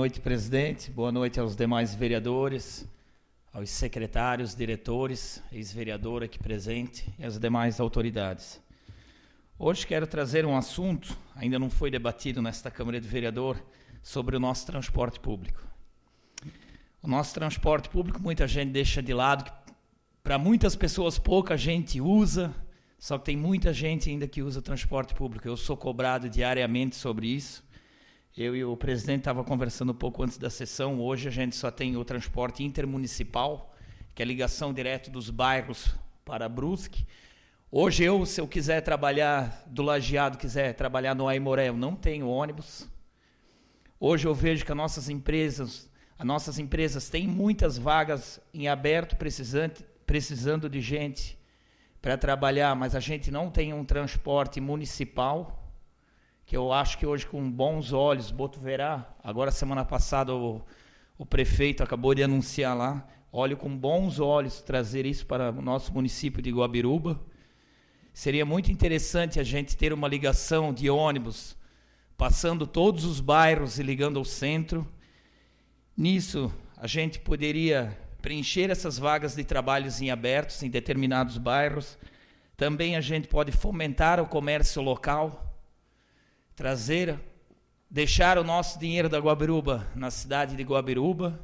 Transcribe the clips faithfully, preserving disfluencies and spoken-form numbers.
noite, presidente. Boa noite aos demais vereadores, aos secretários, diretores, ex-vereador aqui presente e às demais autoridades. Hoje quero trazer um assunto, ainda não foi debatido nesta Câmara de Vereador, sobre o nosso transporte público. O nosso transporte público, muita gente deixa de lado, para muitas pessoas pouca gente usa, só que tem muita gente ainda que usa transporte público. Eu sou cobrado diariamente sobre isso. Eu e o presidente estavam conversando um pouco antes da sessão. Hoje a gente só tem o transporte intermunicipal, que é a ligação direto dos bairros para Brusque. Hoje eu, se eu quiser trabalhar do Lajeado, quiser trabalhar no Aimoré, eu não tenho ônibus. Hoje eu vejo que as nossas empresas, as nossas empresas têm muitas vagas em aberto, precisando, precisando de gente para trabalhar, mas a gente não tem um transporte municipal, que eu acho que hoje, com bons olhos, Botuverá, agora semana passada o, o prefeito acabou de anunciar lá, olho com bons olhos trazer isso para o nosso município de Guabiruba. Seria muito interessante a gente ter uma ligação de ônibus, passando todos os bairros e ligando ao centro. Nisso, a gente poderia preencher essas vagas de trabalhos em abertos em determinados bairros. Também a gente pode fomentar o comércio local, trazer, deixar o nosso dinheiro da Guabiruba na cidade de Guabiruba,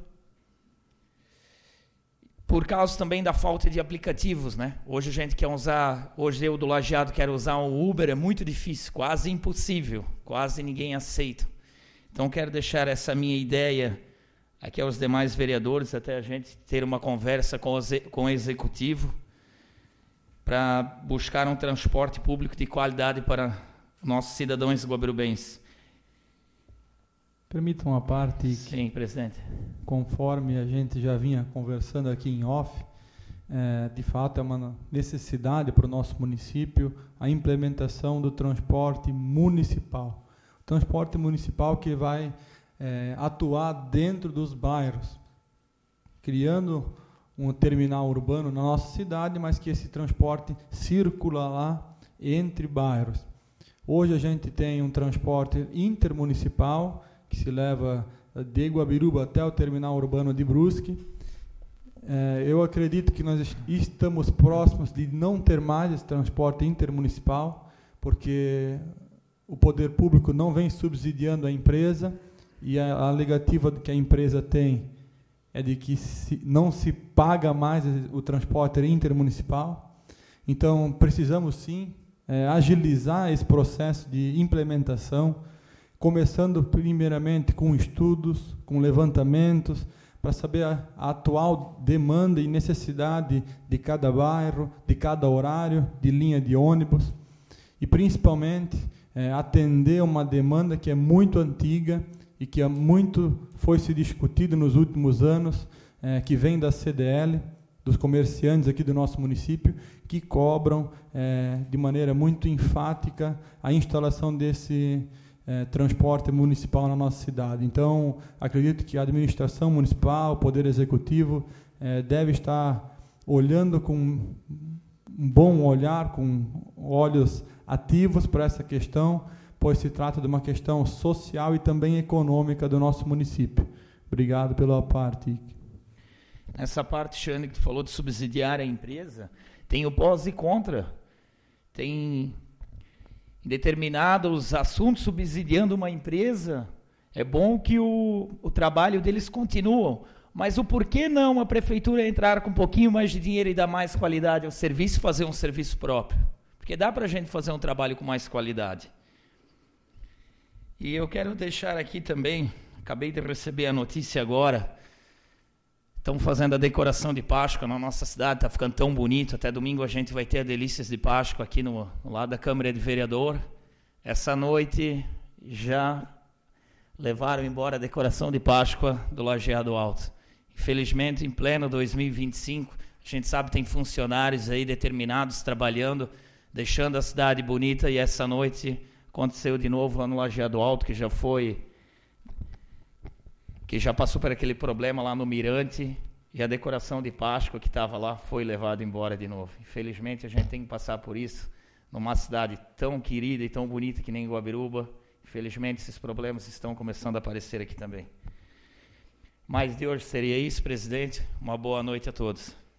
por causa também da falta de aplicativos, né? Hoje a gente quer usar, hoje eu do Lajeado quero usar um Uber, é muito difícil, quase impossível, quase ninguém aceita. Então quero deixar essa minha ideia aqui aos demais vereadores, até a gente ter uma conversa com o, com o executivo, para buscar um transporte público de qualidade para nossos cidadãos guabirubenses. Permitam uma parte. Sim, que, presidente. Conforme a gente já vinha conversando aqui em off, é, de fato é uma necessidade para o nosso município a implementação do transporte municipal. O transporte municipal que vai é, atuar dentro dos bairros, criando um terminal urbano na nossa cidade, mas que esse transporte circula lá entre bairros. Hoje a gente tem um transporte intermunicipal que se leva de Guabiruba até o terminal urbano de Brusque. É, eu acredito que nós estamos próximos de não ter mais esse transporte intermunicipal, porque o poder público não vem subsidiando a empresa e a, a alegativa que a empresa tem é de que se, não se paga mais o transporte intermunicipal. Então, precisamos sim É, agilizar esse processo de implementação, começando primeiramente com estudos, com levantamentos, para saber a, a atual demanda e necessidade de cada bairro, de cada horário, de linha de ônibus, e principalmente é, atender uma demanda que é muito antiga e que é muito foi se discutido nos últimos anos, é, que vem da C D L, dos comerciantes aqui do nosso município, que cobram é, de maneira muito enfática a instalação desse é, transporte municipal na nossa cidade. Então, acredito que a administração municipal, o Poder Executivo, é, deve estar olhando com um bom olhar, com olhos ativos para essa questão, pois se trata de uma questão social e também econômica do nosso município. Obrigado pela parte. Essa parte, Xane, que tu falou de subsidiar a empresa, tem o pós e contra. Tem determinados assuntos subsidiando uma empresa. É bom que o, o trabalho deles continue, mas o porquê não a prefeitura entrar com um pouquinho mais de dinheiro e dar mais qualidade ao serviço e fazer um serviço próprio? Porque dá para a gente fazer um trabalho com mais qualidade. E eu quero deixar aqui também, acabei de receber a notícia agora, estamos fazendo a decoração de Páscoa na nossa cidade, está ficando tão bonito. Até domingo a gente vai ter a Delícias de Páscoa aqui no, no lado da Câmara de Vereador. Essa noite já levaram embora a decoração de Páscoa do Lajeado Alto. Infelizmente, em pleno dois mil e vinte e cinco, a gente sabe que tem funcionários aí determinados trabalhando, deixando a cidade bonita, e essa noite aconteceu de novo lá no Lajeado Alto, que já foi... que já passou por aquele problema lá no Mirante, e a decoração de Páscoa que estava lá foi levada embora de novo. Infelizmente, a gente tem que passar por isso numa cidade tão querida e tão bonita que nem Guabiruba. Infelizmente, esses problemas estão começando a aparecer aqui também. Mas de hoje seria isso, presidente. Uma boa noite a todos.